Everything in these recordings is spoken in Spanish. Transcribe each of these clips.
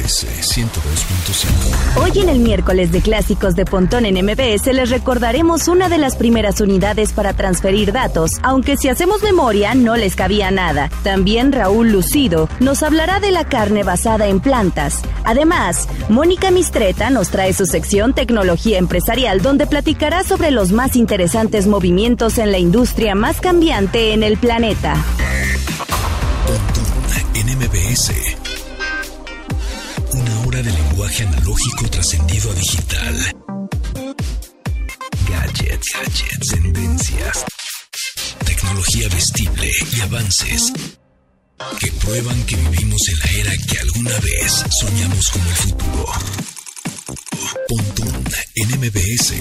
MBS 102.5. Hoy en el miércoles de clásicos de Pontón en MBS les recordaremos una de las primeras unidades para transferir datos, aunque si hacemos memoria no les cabía nada. También Raúl Lucido nos hablará de la carne basada en plantas. Además, Mónica Mistreta nos trae su sección Tecnología Empresarial, donde platicará sobre los más interesantes movimientos en la industria más cambiante en el planeta. Pontón en MBS. Una hora de lenguaje analógico trascendido a digital. Gadgets, tendencias, tecnología vestible y avances que prueban que vivimos en la era que alguna vez soñamos como el futuro. Pontón en MBS.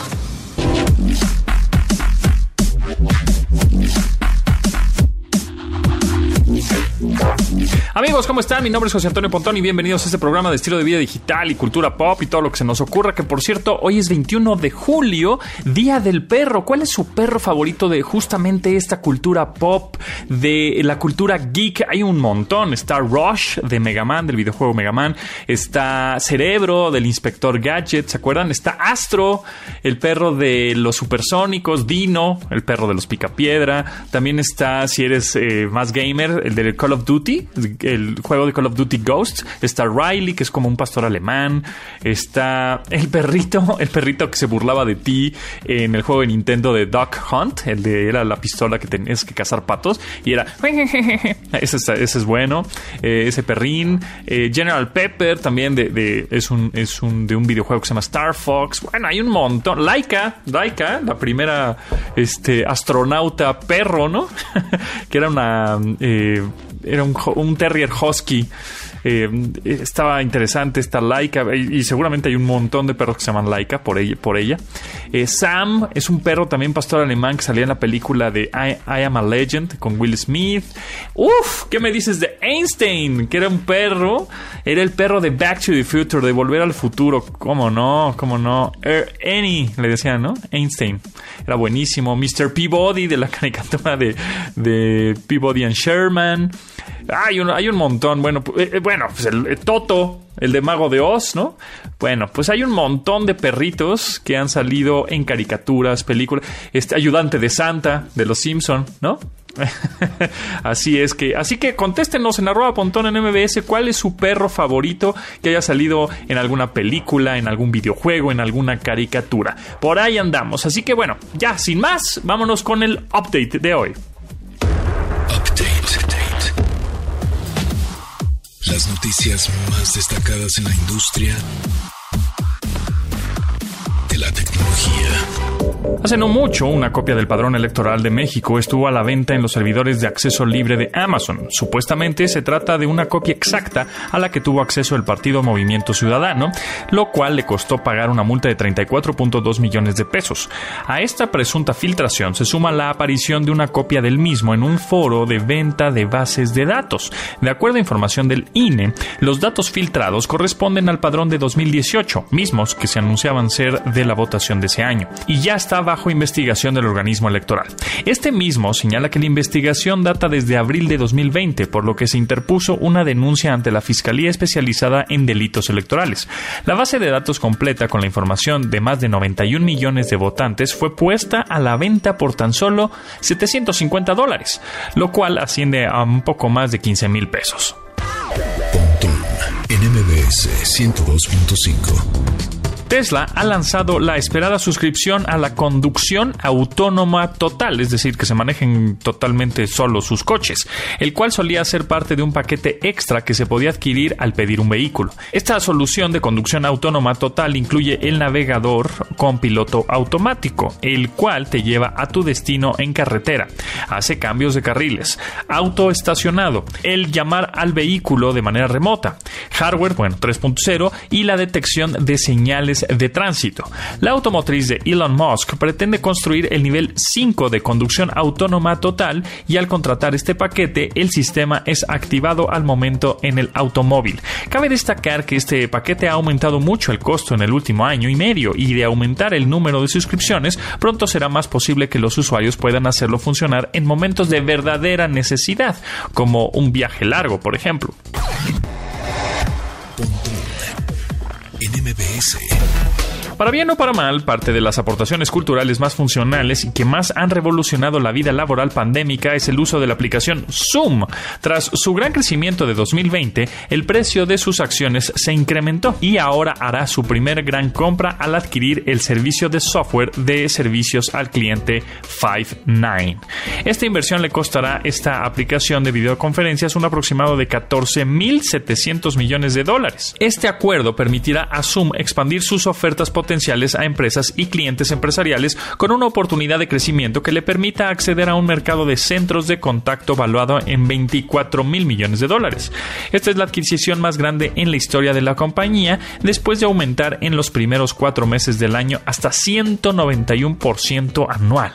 Amigos, ¿cómo están? Mi nombre es José Antonio Pontón y bienvenidos a este programa de estilo de vida digital y cultura pop y todo lo que se nos ocurra, que por cierto, hoy es 21 de julio, Día del Perro. ¿Cuál es su perro favorito de justamente esta cultura pop, de la cultura geek? Hay un montón. Está Rush de Mega Man, del videojuego Mega Man. Está Cerebro del Inspector Gadget, ¿se acuerdan? Está Astro, el perro de los supersónicos. Dino, el perro de los picapiedra. También está, si eres más gamer, el de Call of Duty, el juego de Call of Duty Ghosts. Está Riley, que es como un pastor alemán. Está el perrito que se burlaba de ti en el juego de Nintendo de Duck Hunt, era la pistola que tenías que cazar patos y era ese es bueno, ese perrín. General Pepper también es de un videojuego que se llama Star Fox. Bueno, hay un montón. Laika, la primera astronauta perro, ¿no? Que era un terrier husky. Estaba interesante esta Laika, y seguramente hay un montón de perros que se llaman Laika por ella. Sam es un perro también pastor alemán que salía en la película de I Am a Legend con Will Smith. ¿Qué me dices de Einstein? Que era el perro de Back to the Future, de Volver al Futuro. ¿Cómo no? Annie, le decían, ¿no? Einstein. Era buenísimo. Mr. Peabody, de la caricatura de Peabody and Sherman. Hay un montón. Bueno, pues el Toto, el de Mago de Oz, ¿no? Bueno, pues hay un montón de perritos que han salido en caricaturas, películas. Ayudante de Santa, de los Simpson, ¿no? Así que contéstenos en @Pontón en MBS cuál es su perro favorito que haya salido en alguna película, en algún videojuego, en alguna caricatura. Por ahí andamos. Así que bueno, ya sin más, vámonos con el update de hoy. Las noticias más destacadas en la industria de la tecnología. Hace no mucho, una copia del Padrón Electoral de México estuvo a la venta en los servidores de acceso libre de Amazon. Supuestamente se trata de una copia exacta a la que tuvo acceso el partido Movimiento Ciudadano, lo cual le costó pagar una multa de 34.2 millones de pesos. A esta presunta filtración se suma la aparición de una copia del mismo en un foro de venta de bases de datos. De acuerdo a información del INE, los datos filtrados corresponden al padrón de 2018, mismos que se anunciaban ser de la votación de ese año, y ya está bajo investigación del organismo electoral. Este mismo señala que la investigación data desde abril de 2020, por lo que se interpuso una denuncia ante la Fiscalía Especializada en Delitos Electorales. La base de datos completa con la información de más de 91 millones de votantes fue puesta a la venta por tan solo $750, lo cual asciende a un poco más de 15,000 pesos. Pontón en MBS 102.5. Tesla ha lanzado la esperada suscripción a la conducción autónoma total, es decir, que se manejen totalmente solos sus coches, el cual solía ser parte de un paquete extra que se podía adquirir al pedir un vehículo. Esta solución de conducción autónoma total incluye el navegador con piloto automático, el cual te lleva a tu destino en carretera, hace cambios de carriles, auto estacionado, el llamar al vehículo de manera remota, hardware 3.0 y la detección de señales de tránsito. La automotriz de Elon Musk pretende construir el nivel 5 de conducción autónoma total, y al contratar este paquete, el sistema es activado al momento en el automóvil. Cabe destacar que este paquete ha aumentado mucho el costo en el último año y medio, y de aumentar el número de suscripciones, pronto será más posible que los usuarios puedan hacerlo funcionar en momentos de verdadera necesidad, como un viaje largo, por ejemplo. Pontón en MBS. Para bien o para mal, parte de las aportaciones culturales más funcionales y que más han revolucionado la vida laboral pandémica es el uso de la aplicación Zoom. Tras su gran crecimiento de 2020, el precio de sus acciones se incrementó y ahora hará su primer gran compra al adquirir el servicio de software de servicios al cliente Five9. Esta inversión le costará esta aplicación de videoconferencias un aproximado de $14,700 millones. Este acuerdo permitirá a Zoom expandir sus ofertas potenciales a empresas y clientes empresariales con una oportunidad de crecimiento que le permita acceder a un mercado de centros de contacto valuado en $24,000 millones. Esta es la adquisición más grande en la historia de la compañía, después de aumentar en los primeros 4 meses del año hasta 191% anual.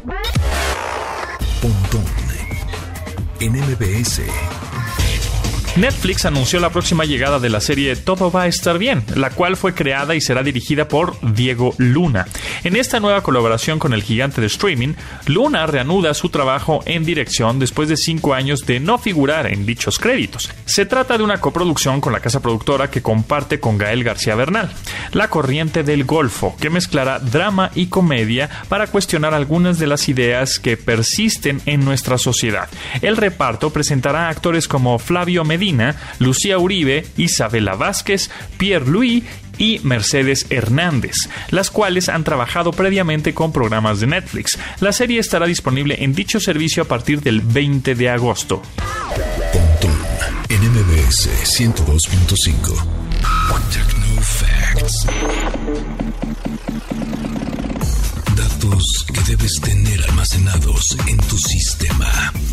Pontón en MBS. Netflix anunció la próxima llegada de la serie Todo va a estar bien, la cual fue creada y será dirigida por Diego Luna. En esta nueva colaboración con el gigante de streaming, Luna reanuda su trabajo en dirección después de 5 años de no figurar en dichos créditos. Se trata de una coproducción con la casa productora que comparte con Gael García Bernal, La Corriente del Golfo, que mezclará drama y comedia para cuestionar algunas de las ideas que persisten en nuestra sociedad. El reparto presentará actores como Flavio Medina, Lucía Uribe, Isabela Vázquez, Pierre Louis y Mercedes Hernández, las cuales han trabajado previamente con programas de Netflix. La serie estará disponible en dicho servicio a partir del 20 de agosto. Pontón en MBS 102.5. Techno Facts. Datos que debes tener almacenados en tu sistema.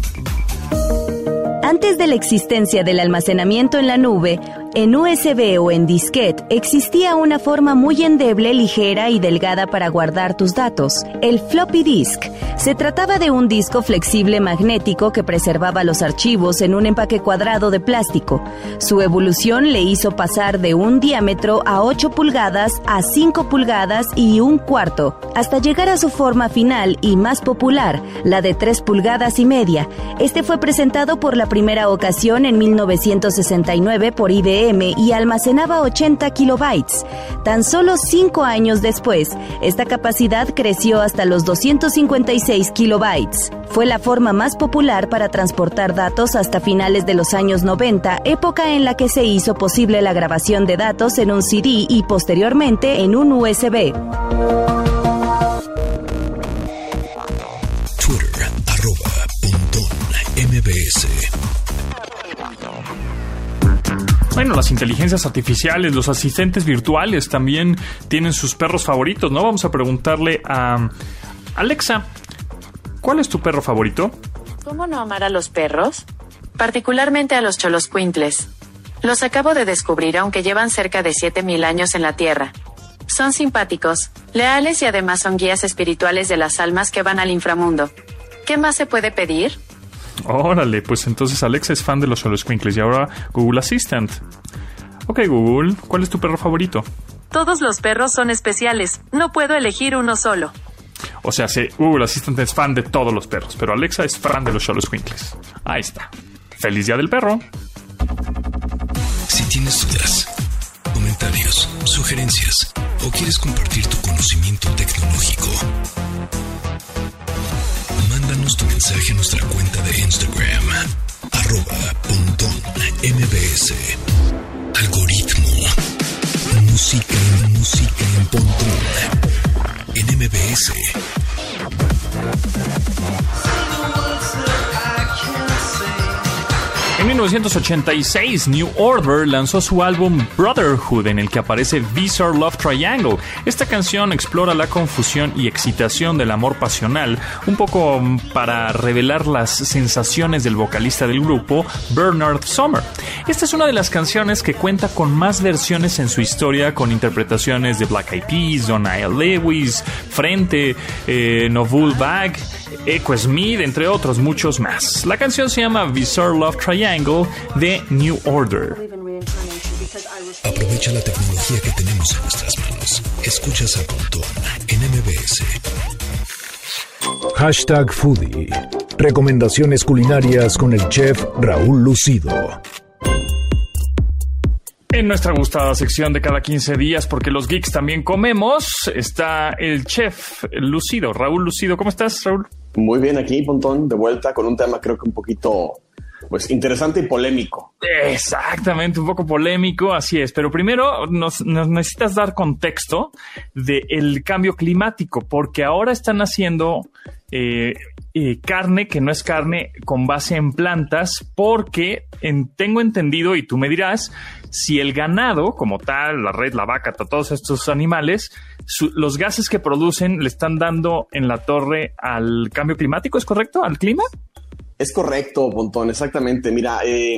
Antes de la existencia del almacenamiento en la nube, en USB o en disquete, existía una forma muy endeble, ligera y delgada para guardar tus datos, el floppy disk. Se trataba de un disco flexible magnético que preservaba los archivos en un empaque cuadrado de plástico. Su evolución le hizo pasar de un diámetro a 8 pulgadas a 5 pulgadas y 1/4, hasta llegar a su forma final y más popular, la de 3 pulgadas y media. Este fue presentado por la primera ocasión en 1969 por IBM y almacenaba 80 kilobytes. Tan solo 5 años después, esta capacidad creció hasta los 256 kilobytes. Fue la forma más popular para transportar datos hasta finales de los años 90, época en la que se hizo posible la grabación de datos en un CD y posteriormente en un USB. Twitter, @PontónMBS. Bueno, las inteligencias artificiales, los asistentes virtuales también tienen sus perros favoritos, ¿no? Vamos a preguntarle a Alexa, ¿cuál es tu perro favorito? ¿Cómo no amar a los perros? Particularmente a los choloscuintles. Los acabo de descubrir, aunque llevan cerca de 7,000 años en la Tierra. Son simpáticos, leales y además son guías espirituales de las almas que van al inframundo. ¿Qué más se puede pedir? Órale, pues entonces Alexa es fan de los xoloscuincles y ahora Google Assistant. Ok, Google, ¿cuál es tu perro favorito? Todos los perros son especiales, no puedo elegir uno solo. O sea, sí, Google Assistant es fan de todos los perros, pero Alexa es fan de los xoloscuincles. Ahí está. ¡Feliz Día del Perro! Si tienes dudas, comentarios, sugerencias o quieres compartir tu conocimiento tecnológico, mándanos tu mensaje a nuestra cuenta de Instagram, @PontónMBS. Algoritmo. Música en Pontón. En MBS. En 1986, New Order lanzó su álbum Brotherhood, en el que aparece Bizarre Love Triangle. Esta canción explora la confusión y excitación del amor pasional, un poco para revelar las sensaciones del vocalista del grupo, Bernard Sumner. Esta es una de las canciones que cuenta con más versiones en su historia, con interpretaciones de Black Eyed Peas, Donald Lewis, Frente, Novull Bag, Echo Smith, entre otros muchos más. La canción se llama Bizarre Love Triangle de New Order. Aprovecha la tecnología que tenemos en nuestras manos. Escuchas a Pontón en MBS. #Foodie. Recomendaciones culinarias con el chef Raúl Lucido. En nuestra gustada sección de cada 15 días, porque los geeks también comemos, está el chef Lucido, Raúl Lucido. ¿Cómo estás, Raúl? Muy bien, aquí, Pontón, de vuelta con un tema creo que un poquito pues interesante y polémico. Exactamente, un poco polémico, así es. Pero primero nos necesitas dar contexto del cambio climático, porque ahora están haciendo carne que no es carne con base en plantas, porque tengo entendido, y tú me dirás, si el ganado como tal, la red, la vaca, todos estos animales, los gases que producen le están dando en la torre al cambio climático, ¿es correcto? ¿Al clima? Es correcto, Pontón, exactamente. Mira,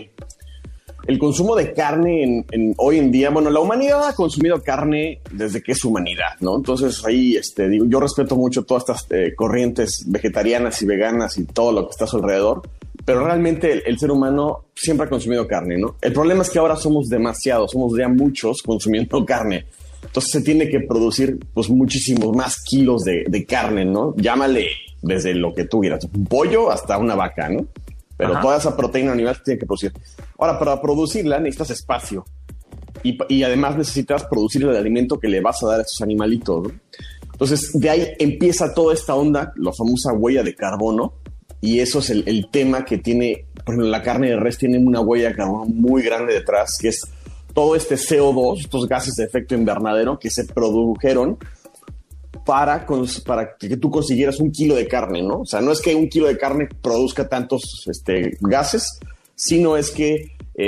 el consumo de carne hoy en día, bueno, la humanidad ha consumido carne desde que es humanidad, ¿no? Entonces ahí, digo, yo respeto mucho todas estas corrientes vegetarianas y veganas y todo lo que está a su alrededor, pero realmente el ser humano siempre ha consumido carne, ¿no? El problema es que ahora somos demasiados, somos ya muchos consumiendo carne. Entonces se tiene que producir pues muchísimos más kilos de carne, ¿no? Llámale desde lo que tú quieras, un pollo hasta una vaca, ¿no? Pero toda esa proteína animal se tiene que producir. Ahora, para producirla necesitas espacio y además necesitas producir el alimento que le vas a dar a estos animalitos, ¿no? Entonces, de ahí empieza toda esta onda, la famosa huella de carbono, y eso es el tema que tiene, por ejemplo, la carne de res tiene una huella de carbono muy grande detrás, que es todo este CO2, estos gases de efecto invernadero que se produjeron para que tú consiguieras un kilo de carne, ¿no? O sea, no es que un kilo de carne produzca tantos gases, sino es que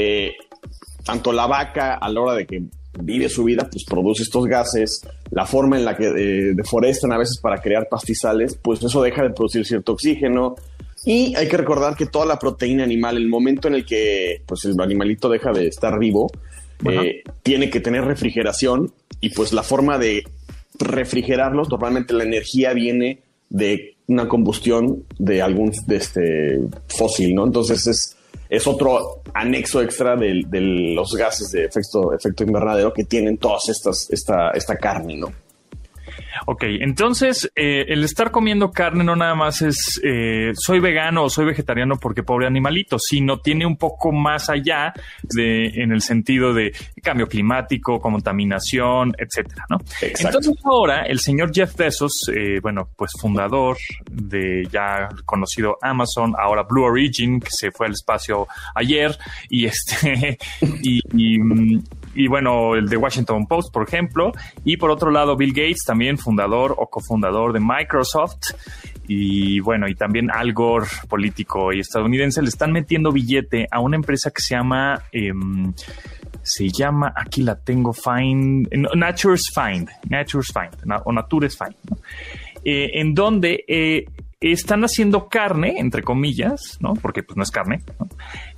tanto la vaca a la hora de que vive su vida, pues produce estos gases, la forma en la que deforestan a veces para crear pastizales, pues eso deja de producir cierto oxígeno. Y hay que recordar que toda la proteína animal, el momento en el que pues el animalito deja de estar vivo, tiene que tener refrigeración, y pues la forma de refrigerarlos, normalmente la energía viene de una combustión de algún fósil, ¿no? Entonces es otro anexo extra de los gases de efecto invernadero que tienen todas esta carne, ¿no? Ok, entonces el estar comiendo carne no nada más es soy vegano o soy vegetariano porque pobre animalito, sino tiene un poco más allá en el sentido de cambio climático, contaminación, etcétera, ¿no? Exacto. Entonces ahora el señor Jeff Bezos, pues fundador de ya conocido Amazon, ahora Blue Origin, que se fue al espacio ayer, y bueno, el de Washington Post, por ejemplo, y por otro lado Bill Gates, también fundador o cofundador de Microsoft, y bueno, y también Al Gore, político y estadounidense, le están metiendo billete a una empresa que se llama, aquí la tengo, Nature's Find, o Nature's Find, ¿no? En donde están haciendo carne, entre comillas, ¿no? Porque pues no es carne, ¿no?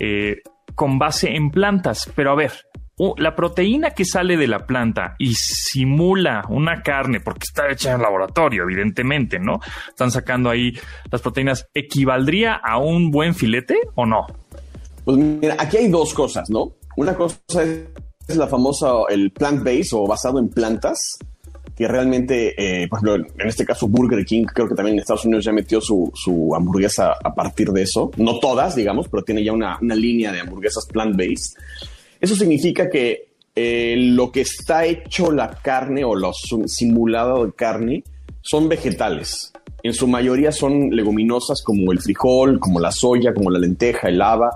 Con base en plantas, pero a ver, la proteína que sale de la planta y simula una carne, porque está hecha en laboratorio, evidentemente, ¿no? Están sacando ahí las proteínas. ¿Equivaldría a un buen filete o no? Pues mira, aquí hay dos cosas, ¿no? Una cosa es la famosa, el plant-based o basado en plantas, que realmente, por ejemplo, en este caso Burger King, creo que también en Estados Unidos ya metió su hamburguesa a partir de eso. No todas, digamos, pero tiene ya una línea de hamburguesas plant-based. Eso significa que lo que está hecho la carne o lo simulado de carne son vegetales. En su mayoría son leguminosas como el frijol, como la soya, como la lenteja, el haba.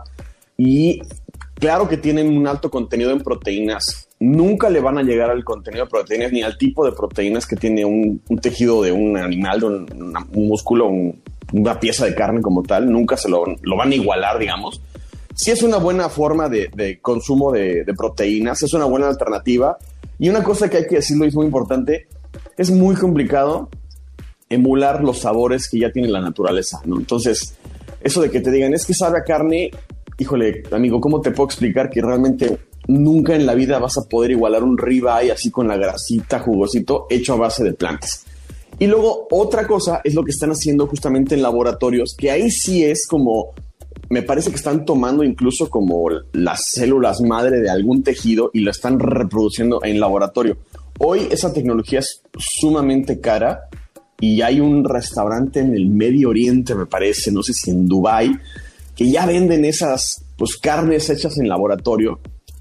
Y claro que tienen un alto contenido en proteínas. Nunca le van a llegar al contenido de proteínas ni al tipo de proteínas que tiene un tejido de un animal, de un músculo, una pieza de carne como tal. Nunca se lo van a igualar, digamos. Sí es una buena forma de consumo de proteínas, es una buena alternativa. Y una cosa que hay que decirlo y es muy importante, es muy complicado emular los sabores que ya tiene la naturaleza, ¿no? Entonces, eso de que te digan, es que sabe a carne, híjole, amigo, ¿cómo te puedo explicar que realmente nunca en la vida vas a poder igualar un ribeye así con la grasita, jugosito, hecho a base de plantas? Y luego, otra cosa es lo que están haciendo justamente en laboratorios, que ahí sí es como... Me parece que están tomando incluso como las células madre de algún tejido y lo están reproduciendo en laboratorio. Hoy esa tecnología es sumamente cara y hay un restaurante en el Medio Oriente, me parece, no sé si en Dubái, que ya venden esas pues carnes hechas en laboratorio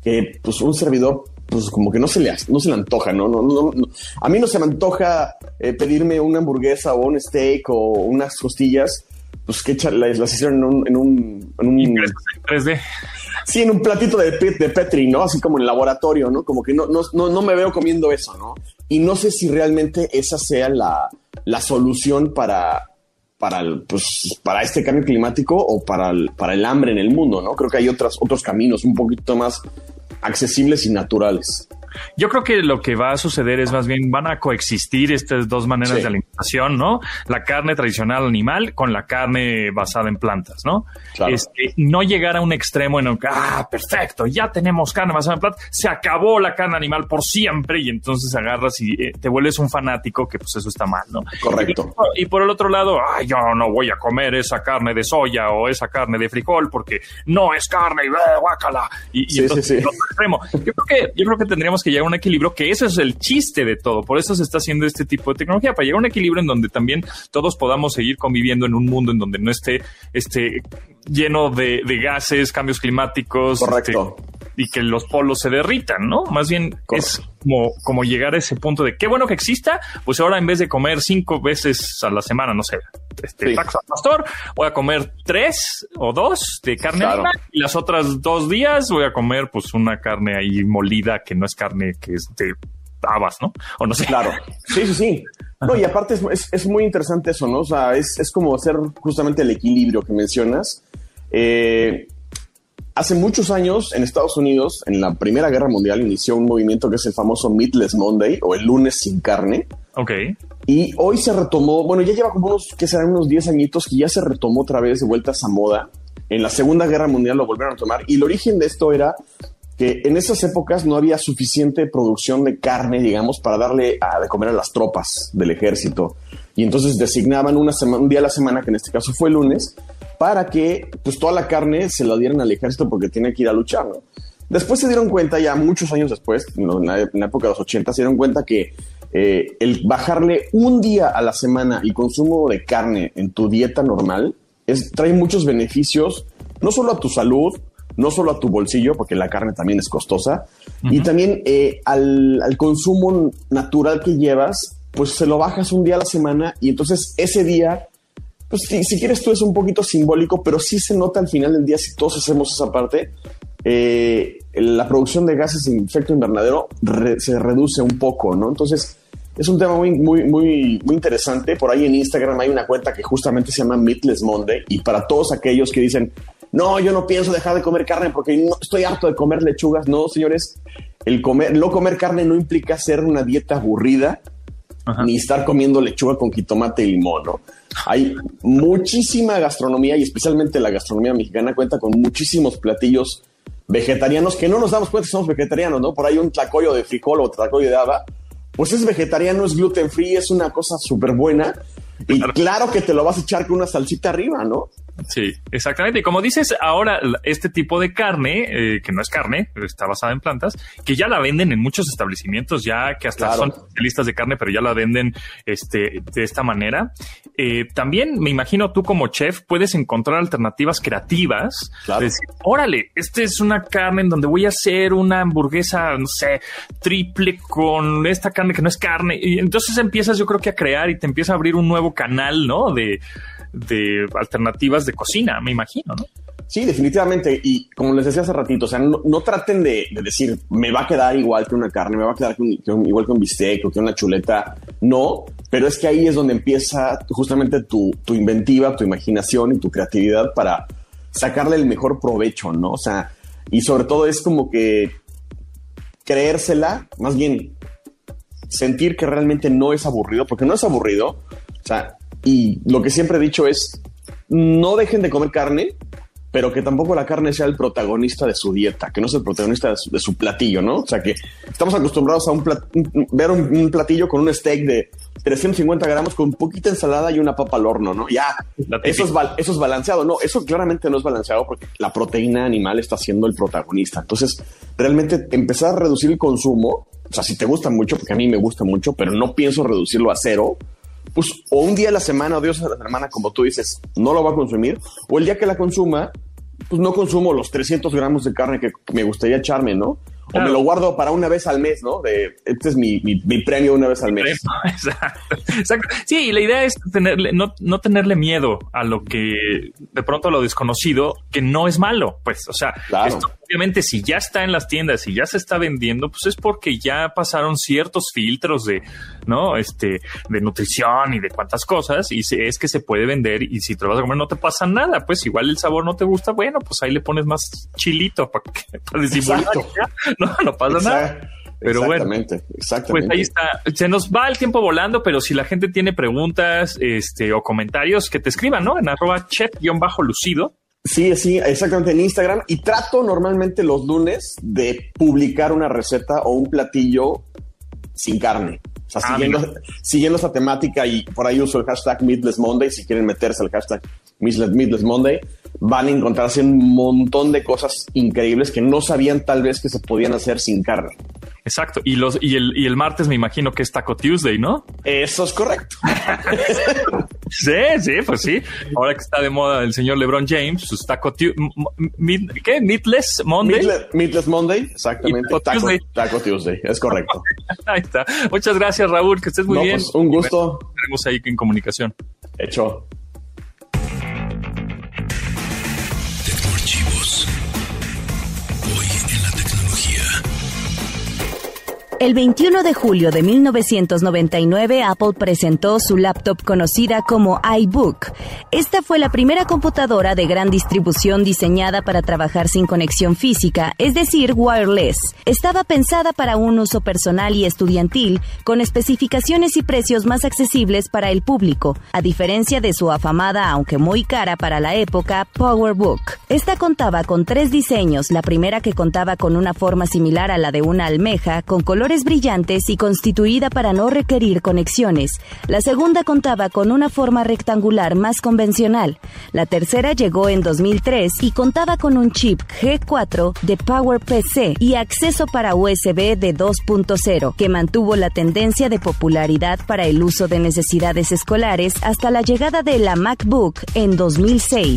que pues un servidor pues como que no se le antoja, ¿no? No. A mí no se me antoja pedirme una hamburguesa o un steak o unas costillas, pues que las hicieron en un 3D. Sí, en un platito de Petri, ¿no? Así como en el laboratorio, ¿no? Como que no me veo comiendo eso, ¿no? Y no sé si realmente esa sea la solución para este cambio climático o para el hambre en el mundo, ¿no? Creo que hay otros caminos un poquito más accesibles y naturales. Yo creo que lo que va a suceder es más bien van a coexistir estas dos maneras de alimentación, ¿no? La carne tradicional animal con la carne basada en plantas, ¿no? Claro. No llegar a un extremo en el que, perfecto, ya tenemos carne basada en plantas, se acabó la carne animal por siempre y entonces agarras y te vuelves un fanático, que pues eso está mal, ¿no? Correcto. Y por el otro lado, yo no voy a comer esa carne de soya o esa carne de frijol porque no es carne y guácala. Y entonces, el otro extremo. Yo creo que tendríamos que llegar a un equilibrio, que eso es el chiste de todo. Por eso se está haciendo este tipo de tecnología, para llegar a un equilibrio en donde también todos podamos seguir conviviendo en un mundo en donde no esté lleno de gases, cambios climáticos. Correcto. Y que los polos se derritan, ¿no? Más bien es como llegar a ese punto de qué bueno que exista, pues ahora en vez de comer 5 veces a la semana, no sé, tacos al pastor, voy a comer 3 o 2 de carne animal y las otras 2 días voy a comer pues una carne ahí molida que no es carne, que es de habas, ¿no? O no sé. Claro. Sí. No, y aparte es muy interesante eso, ¿no? O sea, es como hacer justamente el equilibrio que mencionas. Hace muchos años en Estados Unidos, en la Primera Guerra Mundial, inició un movimiento que es el famoso Meatless Monday o el lunes sin carne. Ok. Y hoy se retomó, bueno, ya lleva como unos 10 añitos que ya se retomó otra vez de vuelta a esa moda. En la Segunda Guerra Mundial lo volvieron a tomar y el origen de esto era que en esas épocas no había suficiente producción de carne, digamos, para darle de comer a las tropas del ejército. Y entonces designaban un día a la semana, que en este caso fue el lunes, para que pues toda la carne se la dieran al ejército porque tiene que ir a luchar, ¿no? Después se dieron cuenta, ya muchos años después, en la época de los 80, se dieron cuenta que el bajarle un día a la semana el consumo de carne en tu dieta normal trae muchos beneficios, no solo a tu salud, no solo a tu bolsillo, porque la carne también es costosa, y también al consumo natural que llevas, pues se lo bajas un día a la semana y entonces ese día, pues si quieres tú es un poquito simbólico, pero sí se nota al final del día, si todos hacemos esa parte, la producción de gases de efecto invernadero se reduce un poco, ¿no? Entonces es un tema muy, muy, muy, muy interesante. Por ahí en Instagram hay una cuenta que justamente se llama Meatless Monday, y para todos aquellos que dicen, yo no pienso dejar de comer carne porque no, estoy harto de comer lechugas. No, señores, no comer carne no implica hacer una dieta aburrida, ni estar comiendo lechuga con jitomate y limón, ¿no? Hay muchísima gastronomía, y especialmente la gastronomía mexicana cuenta con muchísimos platillos vegetarianos que no nos damos cuenta que somos vegetarianos, ¿no? Por ahí un tlacoyo de frijol o tlacoyo de haba, pues es vegetariano, es gluten free, es una cosa súper buena. Y claro que te lo vas a echar con una salsita arriba, ¿no? Sí, exactamente. Y como dices, ahora este tipo de carne, que no es carne, está basada en plantas, que ya la venden en muchos establecimientos, ya que hasta son especialistas de carne, pero ya la venden de esta manera. También me imagino tú como chef puedes encontrar alternativas creativas. Claro. Decir, órale, esta es una carne en donde voy a hacer una hamburguesa, no sé, triple con esta carne que no es carne. Y entonces empiezas, yo creo que a crear y te empieza a abrir un nuevo canal, ¿no? De alternativas de cocina, me imagino, ¿no? Sí, definitivamente. Y como les decía hace ratito, o sea, no traten de decir, me va a quedar igual que una carne, me va a quedar igual que un bistec o que una chuleta. No, pero es que ahí es donde empieza justamente tu inventiva, tu imaginación y tu creatividad para sacarle el mejor provecho, ¿no? O sea, y sobre todo es como que creérsela, más bien sentir que realmente no es aburrido, porque no es aburrido. O sea, y lo que siempre he dicho es, no dejen de comer carne, pero que tampoco la carne sea el protagonista de su dieta, que no sea el protagonista de su platillo, ¿no? O sea, que estamos acostumbrados a ver un platillo con un steak de 350 gramos con poquita ensalada y una papa al horno, ¿no? Ya, eso es balanceado. No, eso claramente no es balanceado porque la proteína animal está siendo el protagonista. Entonces, realmente empezar a reducir el consumo, o sea, si te gusta mucho, porque a mí me gusta mucho, pero no pienso reducirlo a 0, pues o un día a la semana o 2 días a la semana, como tú dices, no lo va a consumir, o el día que la consuma, pues no consumo los 300 gramos de carne que me gustaría echarme, ¿no? Claro. O me lo guardo para una vez al mes, ¿no? Este es mi premio una vez al mes. Exacto. Sí, y la idea es no tenerle miedo a lo que, de pronto a lo desconocido, que no es malo. Pues, o sea, claro. Esto, obviamente, si ya está en las tiendas, si ya se está vendiendo, pues es porque ya pasaron ciertos filtros de, ¿no? De nutrición y de cuántas cosas, y es que se puede vender, y si te lo vas a comer no te pasa nada. Pues igual el sabor no te gusta, bueno, pues ahí le pones más chilito para disimular. No pasa nada. Pero exactamente. Pues ahí está. Se nos va el tiempo volando, pero si la gente tiene preguntas o comentarios, que te escriban, ¿no? En @chef_lucido. Sí, exactamente, en Instagram. Y trato normalmente los lunes de publicar una receta o un platillo sin carne. O sea, siguiendo esta temática, y por ahí uso el hashtag Meatless Monday. Si quieren meterse al hashtag Meatless Monday, van a encontrarse un montón de cosas increíbles que no sabían tal vez que se podían hacer sin carne. Exacto. Y el martes me imagino que es Taco Tuesday, ¿no? Eso es correcto. Sí, pues sí. Ahora que está de moda el señor LeBron James, pues Taco ¿qué? Meatless Monday. Meatless Monday, exactamente. Taco Tuesday, es correcto. Ahí está. Muchas gracias, Raúl, que estés muy bien. Pues, un gusto. Estaremos ahí en comunicación. Hecho. Tecnoarchivos. Hoy en la tecnología. El 21 de julio de 1999, Apple presentó su laptop conocida como iBook. Esta fue la primera computadora de gran distribución diseñada para trabajar sin conexión física, es decir, wireless. Estaba pensada para un uso personal y estudiantil, con especificaciones y precios más accesibles para el público, a diferencia de su afamada, aunque muy cara para la época, PowerBook. Esta contaba con 3 diseños, la primera que contaba con una forma similar a la de una almeja, con colores brillantes y constituida para no requerir conexiones. La segunda contaba con una forma rectangular más convencional. La tercera llegó en 2003 y contaba con un chip G4 de PowerPC y acceso para USB de 2.0, que mantuvo la tendencia de popularidad para el uso de necesidades escolares hasta la llegada de la MacBook en 2006.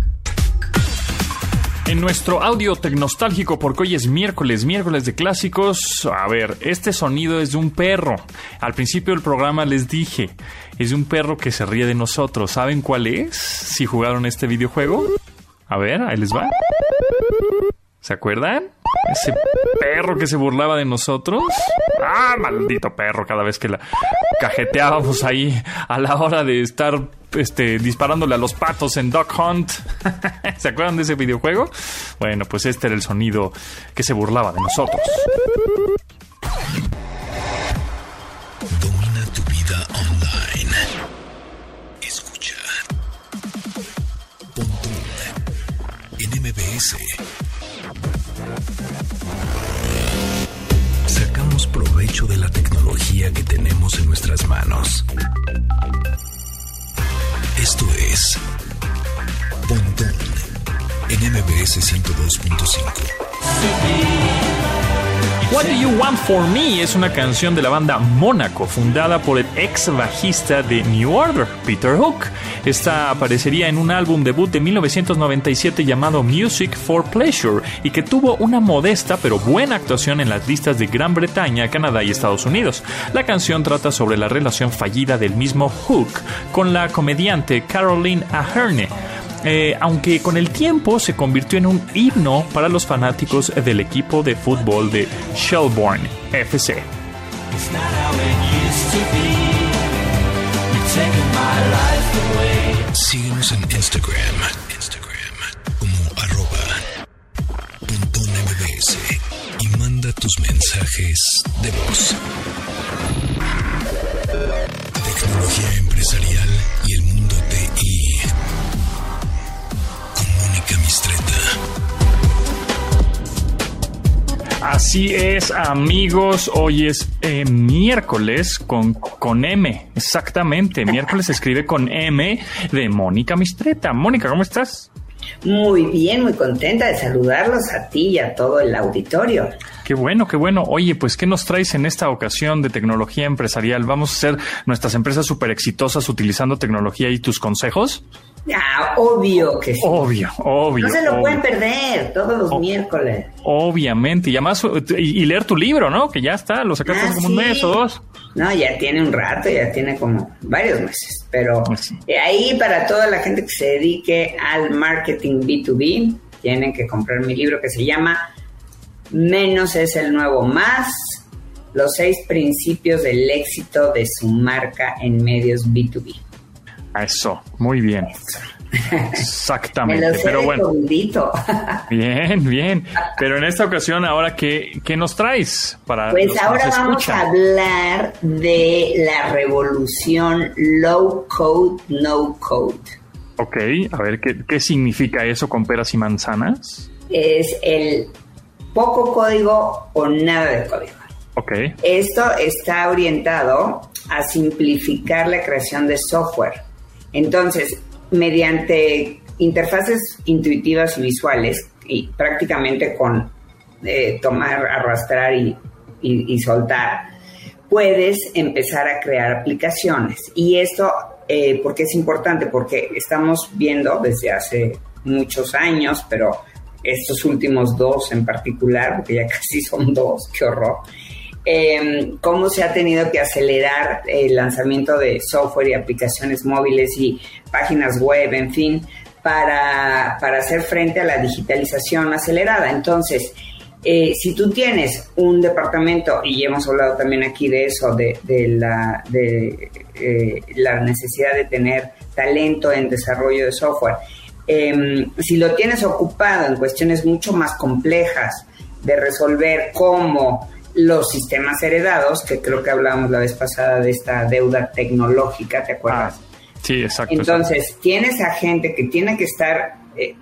En nuestro audio tecnostálgico, porque hoy es miércoles de clásicos. A ver, este sonido es de un perro. Al principio del programa les dije, es de un perro que se ríe de nosotros. ¿Saben cuál es? Si jugaron este videojuego. A ver, ahí les va. ¿Se acuerdan? Ese perro que se burlaba de nosotros. ¡Ah, maldito perro! Cada vez que la cajeteábamos ahí a la hora de estar disparándole a los patos en Duck Hunt. ¿Se acuerdan de ese videojuego? Bueno, pues este era el sonido que se burlaba de nosotros. Domina tu vida online. Escucha. Pontón en MBS. Sacamos provecho de la tecnología que tenemos en nuestras manos. Esto es Pontón en MBS 102.5. What Do You Want For Me es una canción de la banda Mónaco, fundada por el ex bajista de New Order, Peter Hook. Esta aparecería en un álbum debut de 1997 llamado Music for Pleasure y que tuvo una modesta pero buena actuación en las listas de Gran Bretaña, Canadá y Estados Unidos. La canción trata sobre la relación fallida del mismo Hook con la comediante Caroline Aherne. Aunque con el tiempo se convirtió en un himno para los fanáticos del equipo de fútbol de Shelbourne FC. Síguenos en Instagram como @PontónMBS y manda tus mensajes de voz. Tecnología empresarial y el mundo TI. Mónica Mistreta. Así es, amigos, hoy es miércoles con M, exactamente, miércoles se escribe con M de Mónica Mistreta. Mónica, ¿cómo estás? Muy bien, muy contenta de saludarlos a ti y a todo el auditorio. Qué bueno, qué bueno. Oye, pues, ¿qué nos traes en esta ocasión de tecnología empresarial? ¿Vamos a hacer nuestras empresas súper exitosas utilizando tecnología y tus consejos? Obvio que sí. Obvio. No se lo pueden perder todos los miércoles. Obviamente. Y además, y leer tu libro, ¿no? Que ya está, lo sacaste hace como un mes o dos. No, ya tiene un rato, ya tiene como varios meses. Pero ahí para toda la gente que se dedique al marketing B2B, tienen que comprar mi libro que se llama Menos es el nuevo más, los 6 principios del éxito de su marca en medios B2B. Eso, muy bien. Eso. Exactamente. Me lo sé, pero bueno. Bien. Pero en esta ocasión, ahora, ¿qué nos traes para Pues los que ahora nos vamos escuchan? a hablar de la revolución low code, no code. Ok, a ver, ¿qué significa eso con peras y manzanas? Es el poco código o nada de código. Ok. Esto está orientado a simplificar la creación de software. Entonces, mediante interfaces intuitivas y visuales, y prácticamente con tomar, arrastrar y soltar, puedes empezar a crear aplicaciones. Y esto, ¿por qué es importante? Porque estamos viendo desde hace muchos años, pero estos últimos 2 en particular, porque ya casi son 2, qué horror, cómo se ha tenido que acelerar el lanzamiento de software y aplicaciones móviles y páginas web, en fin, para hacer frente a la digitalización acelerada. Entonces, si tú tienes un departamento, y hemos hablado también aquí de eso, de la necesidad de tener talento en desarrollo de software, si lo tienes ocupado en cuestiones mucho más complejas de resolver, como los sistemas heredados, que creo que hablábamos la vez pasada de esta deuda tecnológica, ¿te acuerdas? Sí, exacto. Entonces, tienes a gente que tiene que estar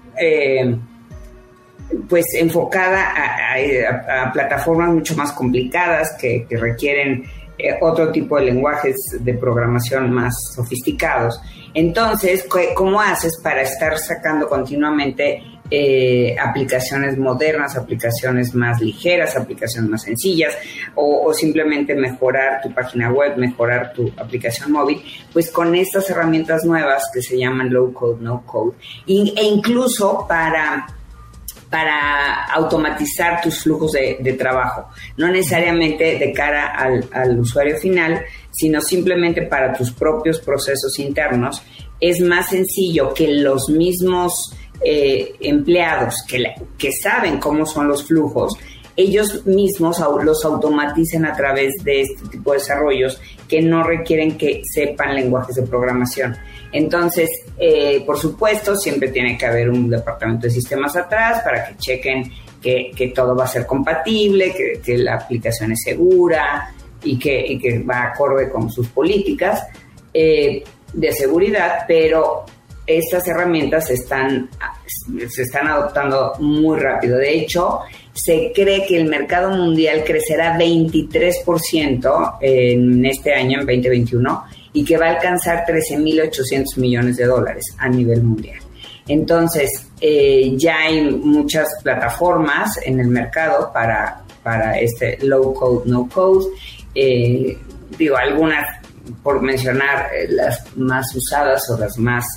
pues enfocada a plataformas mucho más complicadas que requieren otro tipo de lenguajes de programación más sofisticados. Entonces, ¿cómo haces para estar sacando continuamente aplicaciones modernas, aplicaciones más ligeras, aplicaciones más sencillas, o simplemente mejorar tu página web, mejorar tu aplicación móvil? Pues con estas herramientas nuevas que se llaman low code, no code, e incluso para automatizar tus flujos de trabajo, no necesariamente de cara al usuario final, sino simplemente para tus propios procesos internos. Es más sencillo que los mismos empleados que saben cómo son los flujos, ellos mismos los automaticen a través de este tipo de desarrollos que no requieren que sepan lenguajes de programación. Entonces, por supuesto, siempre tiene que haber un departamento de sistemas atrás para que chequen que todo va a ser compatible, que la aplicación es segura y que va acorde con sus políticas de seguridad, pero estas herramientas se están adoptando muy rápido. De hecho, se cree que el mercado mundial crecerá 23% en este año, en 2021, y que va a alcanzar $13,800 millones a nivel mundial. Entonces, ya hay muchas plataformas en el mercado para este low code, no code. Algunas, por mencionar las más usadas o las más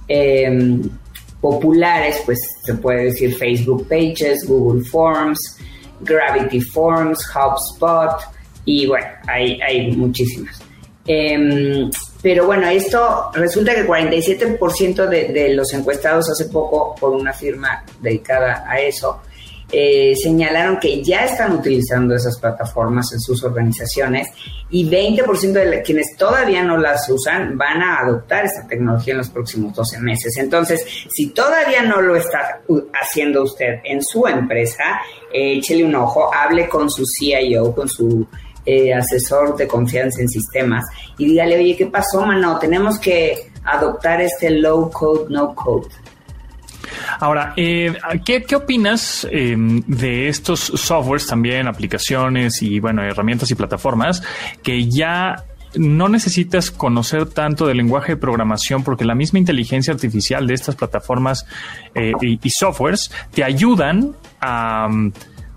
populares, pues se puede decir Facebook Pages, Google Forms, Gravity Forms, HubSpot, y bueno, hay muchísimas. Pero bueno, esto resulta que el 47% de los encuestados hace poco por una firma dedicada a eso señalaron que ya están utilizando esas plataformas en sus organizaciones, y 20% de quienes todavía no las usan van a adoptar esta tecnología en los próximos 12 meses. Entonces, si todavía no lo está haciendo usted en su empresa, échele un ojo, hable con su CIO, con su asesor de confianza en sistemas, y dígale: oye, ¿qué pasó, mano? Tenemos que adoptar este low code, no code. Ahora, ¿qué opinas de estos softwares también, aplicaciones y, bueno, herramientas y plataformas que ya no necesitas conocer tanto del lenguaje de programación, porque la misma inteligencia artificial de estas plataformas y softwares te ayudan a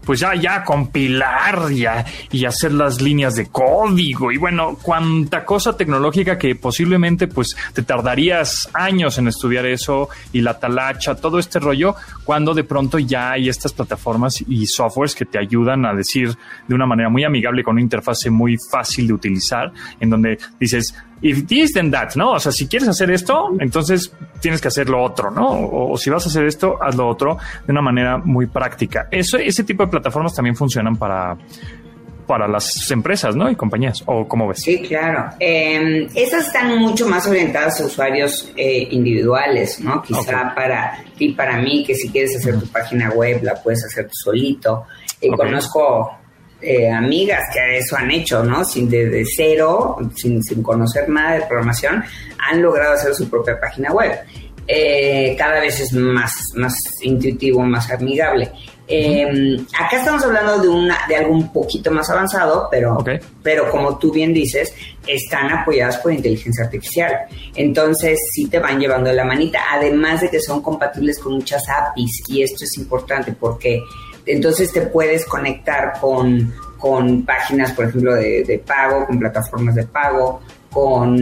pues ya compilar y hacer las líneas de código y bueno, cuánta cosa tecnológica que posiblemente pues te tardarías años en estudiar eso y la talacha, todo este rollo, cuando de pronto ya hay estas plataformas y softwares que te ayudan a decir de una manera muy amigable con una interfase muy fácil de utilizar, en donde dices, if this then that, ¿no? O sea, si quieres hacer esto, entonces tienes que hacer lo otro, ¿no? O si vas a hacer esto, haz lo otro de una manera muy práctica. Ese tipo de plataformas también funcionan para las empresas, ¿no? Y compañías, ¿o cómo ves? Sí, claro. Esas están mucho más orientadas a usuarios individuales, ¿no? Quizá para ti, para mí, que si quieres hacer tu página web, la puedes hacer tú solito. Conozco amigas que eso han hecho, ¿no? Desde cero, sin conocer nada de programación, han logrado hacer su propia página web. Cada vez es más intuitivo, más amigable. Acá estamos hablando de algo un poquito más avanzado, pero como tú bien dices, están apoyadas por inteligencia artificial. Entonces sí te van llevando de la manita, además de que son compatibles con muchas APIs, y esto es importante porque entonces te puedes conectar con páginas, por ejemplo, de pago, con plataformas de pago, con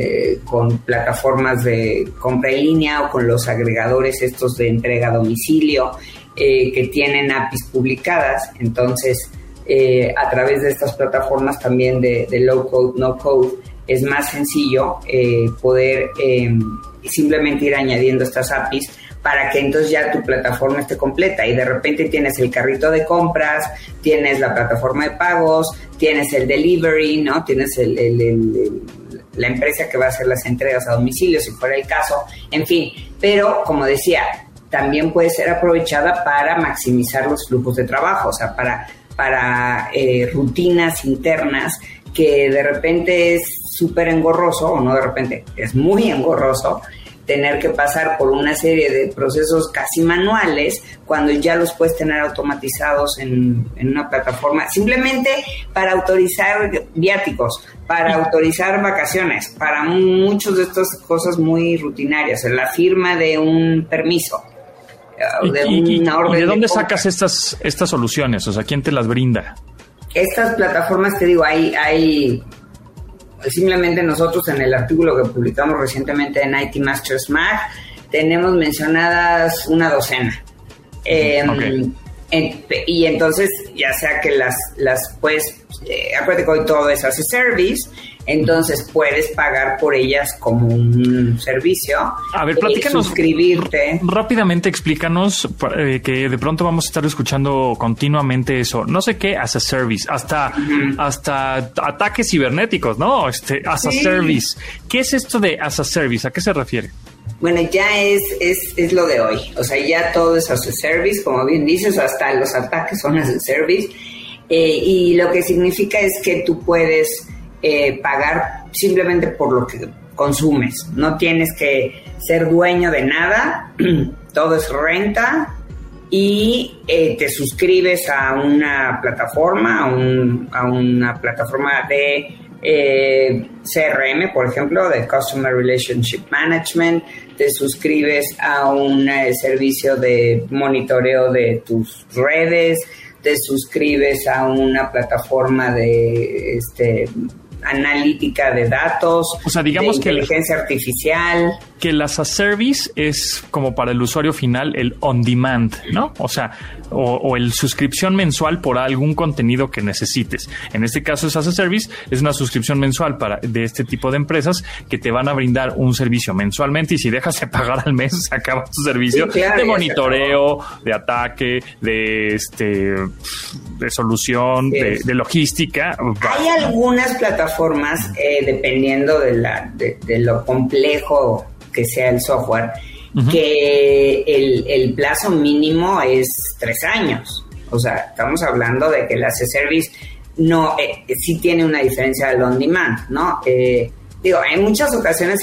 plataformas de compra en línea o con los agregadores estos de entrega a domicilio que tienen APIs publicadas. Entonces, a través de estas plataformas también de low code, no code, es más sencillo poder simplemente ir añadiendo estas APIs para que entonces ya tu plataforma esté completa y de repente tienes el carrito de compras, tienes la plataforma de pagos, tienes el delivery, ¿no? Tienes la empresa que va a hacer las entregas a domicilio, si fuera el caso, en fin. Pero, como decía, también puede ser aprovechada para maximizar los flujos de trabajo, o sea, para rutinas internas que de repente es súper engorroso, o no de repente, es muy engorroso, tener que pasar por una serie de procesos casi manuales cuando ya los puedes tener automatizados en una plataforma, simplemente para autorizar viáticos, para autorizar vacaciones, para muchas de estas cosas muy rutinarias, la firma de un permiso, de una orden. ¿Y de dónde sacas estas soluciones? O sea, ¿quién te las brinda? Estas plataformas, te digo, hay simplemente nosotros en el artículo que publicamos recientemente en IT Masters Mag tenemos mencionadas una docena. Y entonces, ya sea que las pues, acuérdate que hoy todo es as a service, entonces puedes pagar por ellas como un servicio. A ver, platícanos. Suscribirte. Rápidamente explícanos, que de pronto vamos a estar escuchando continuamente eso. No sé qué, as a service, hasta ataques cibernéticos, ¿no? As a service. ¿Qué es esto de as a service? ¿A qué se refiere? Bueno, ya es lo de hoy. O sea, ya todo es as a service, como bien dices, hasta los ataques son as a service. Y lo que significa es que tú puedes pagar simplemente por lo que consumes. No tienes que ser dueño de nada, todo es renta, y te suscribes a una plataforma, a una plataforma de CRM, por ejemplo, de Customer Relationship Management, te suscribes a un servicio de monitoreo de tus redes, te suscribes a una plataforma de analítica de datos, o sea, digamos de inteligencia artificial. Que el as a service es como para el usuario final el on demand, ¿no? O sea, o el suscripción mensual por algún contenido que necesites. En este caso es as a service, es una suscripción mensual de este tipo de empresas que te van a brindar un servicio mensualmente, y si dejas de pagar al mes se acaba tu servicio, sí, claro, de monitoreo, de ataque, de solución, de logística. Hay algunas plataformas, dependiendo de lo complejo que sea el software, que el plazo mínimo es 3 años. O sea, estamos hablando de que el as a service no, sí tiene una diferencia del on demand, ¿no? Digo, en muchas ocasiones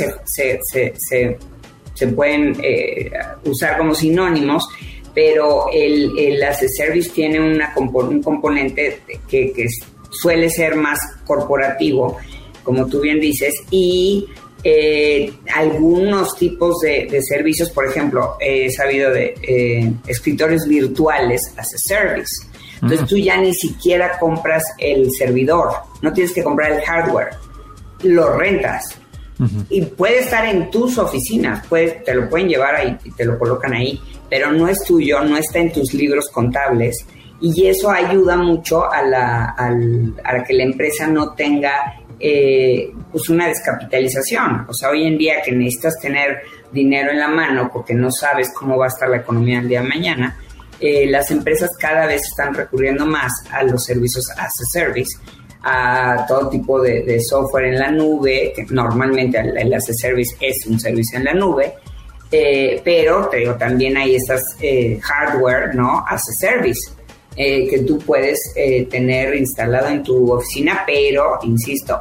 se pueden usar como sinónimos, pero el as a service tiene un componente que suele ser más corporativo, como tú bien dices, y algunos tipos de servicios, por ejemplo, he sabido de escritorios virtuales as a service. Entonces tú ya ni siquiera compras el servidor, no tienes que comprar el hardware, lo rentas. Y puede estar en tus oficinas, te lo pueden llevar ahí y te lo colocan ahí, pero no es tuyo, no está en tus libros contables, y eso ayuda mucho a que la empresa no tenga pues una descapitalización. O sea, hoy en día que necesitas tener dinero en la mano porque no sabes cómo va a estar la economía el día de mañana, las empresas cada vez están recurriendo más a los servicios as a service, a todo tipo de software en la nube, que normalmente el as a service es un servicio en la nube, pero te digo, también hay esas hardware, ¿no? As a service, que tú puedes tener instalado en tu oficina, pero, insisto,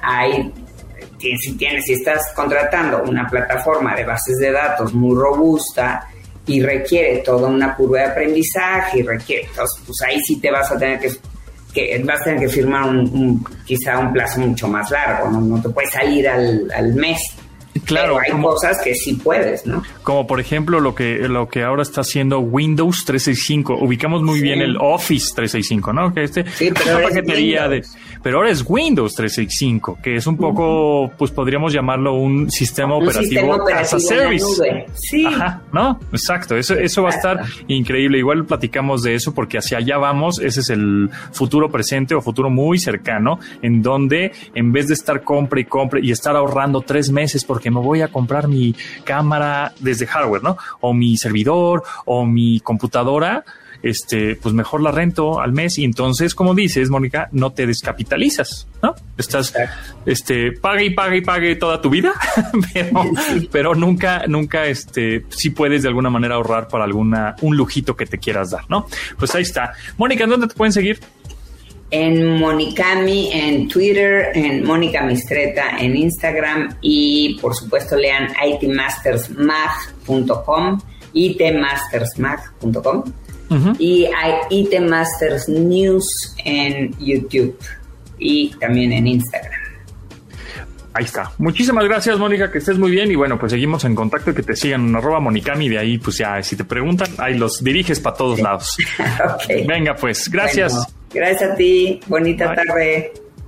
si estás contratando una plataforma de bases de datos muy robusta y requiere toda una curva de aprendizaje, entonces, pues ahí sí te vas a tener que firmar quizá un plazo mucho más largo, no te puedes salir al mes. Claro, pero hay cosas que sí puedes, ¿no? Como por ejemplo lo que ahora está haciendo Windows 365. Ubicamos muy bien el Office 365, ¿no? Que sí, pero una paquetería pero ahora es Windows 365, que es un poco, pues podríamos llamarlo un sistema operativo as a service. Sí. Ajá, ¿no? Exacto. Eso va a estar increíble. Igual platicamos de eso porque hacia allá vamos. Ese es el futuro presente o futuro muy cercano, en donde en vez de estar compre y estar ahorrando 3 meses porque me voy a comprar mi cámara desde hardware, ¿no? O mi servidor o mi computadora, pues mejor la rento al mes, y entonces, como dices, Mónica, no te descapitalizas, ¿no? Estás, pague toda tu vida, pero nunca, sí puedes de alguna manera ahorrar para un lujito que te quieras dar, ¿no? Pues ahí está. Mónica, ¿en dónde te pueden seguir? En Monicami, en Twitter, en Mónica Mistreta, en Instagram, y por supuesto lean itmastersmag.com, itmastersmag.com, y hay itmasters news en YouTube y también en Instagram. Ahí está. Muchísimas gracias, Mónica, que estés muy bien, y bueno, pues seguimos en contacto y que te sigan en @Monicami, de ahí pues ya si te preguntan, ahí los diriges para todos lados. Okay. Venga pues, gracias. Bueno, gracias a ti, bonita tarde.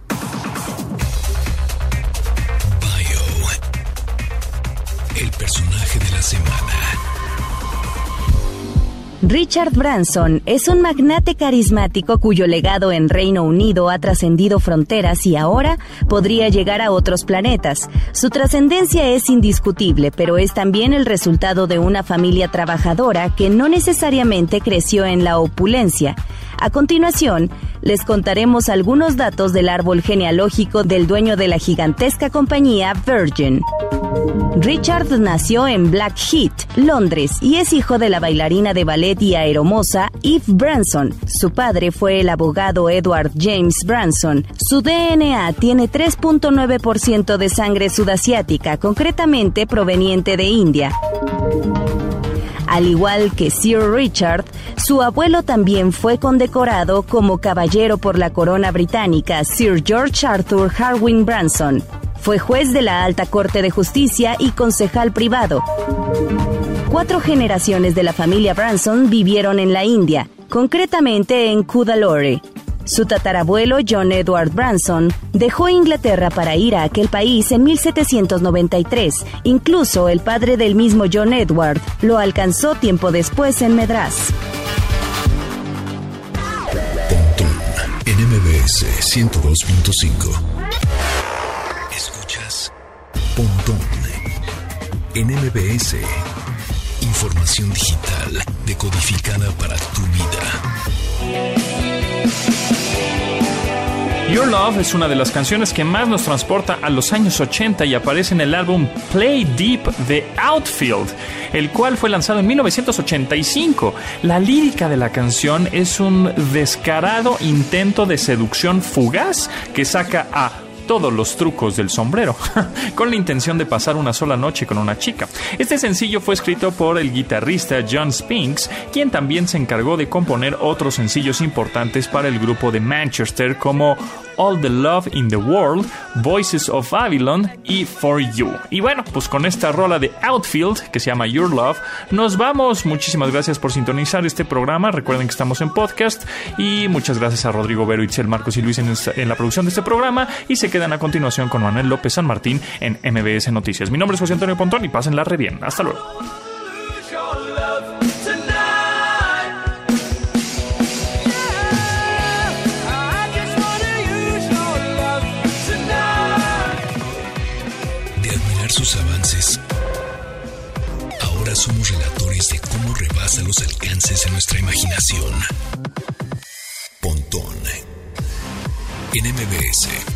Bio, el personaje de la semana. Richard Branson es un magnate carismático cuyo legado en Reino Unido ha trascendido fronteras y ahora podría llegar a otros planetas. Su trascendencia es indiscutible, pero es también el resultado de una familia trabajadora que no necesariamente creció en la opulencia. A continuación, les contaremos algunos datos del árbol genealógico del dueño de la gigantesca compañía Virgin. Richard nació en Blackheath, Londres, y es hijo de la bailarina de ballet y aeromoza Eve Branson. Su padre fue el abogado Edward James Branson. Su DNA tiene 3.9% de sangre sudasiática, concretamente proveniente de India. Al igual que Sir Richard, su abuelo también fue condecorado como caballero por la corona británica, Sir George Arthur Harwin Branson. Fue juez de la Alta Corte de Justicia y concejal privado. 4 generaciones de la familia Branson vivieron en la India, concretamente en Cuddalore. Su tatarabuelo, John Edward Branson, dejó Inglaterra para ir a aquel país en 1793. Incluso el padre del mismo John Edward lo alcanzó tiempo después en Madrás. Pontón en MBS 102.5. Escuchas Pontón en MBS. Información digital decodificada para tu vida. Your Love es una de las canciones que más nos transporta a los años 80 y aparece en el álbum Play Deep de Outfield, el cual fue lanzado en 1985. La lírica de la canción es un descarado intento de seducción fugaz que saca a todos los trucos del sombrero, con la intención de pasar una sola noche con una chica. Este sencillo fue escrito por el guitarrista John Spinks, quien también se encargó de componer otros sencillos importantes para el grupo de Manchester como All the Love in the World, Voices of Babylon y For You. Y bueno, pues con esta rola de Outfield que se llama Your Love, nos vamos. Muchísimas gracias por sintonizar este programa. Recuerden que estamos en podcast y muchas gracias a Rodrigo Vero, Itzel, Marcos y Luis en la producción de este programa, y se quedan a continuación con Manuel López San Martín en MBS Noticias. Mi nombre es José Antonio Pontón y pásenla re bien. Hasta luego. De admirar sus avances, ahora somos relatores de cómo rebasa los alcances de nuestra imaginación. Pontón en MBS.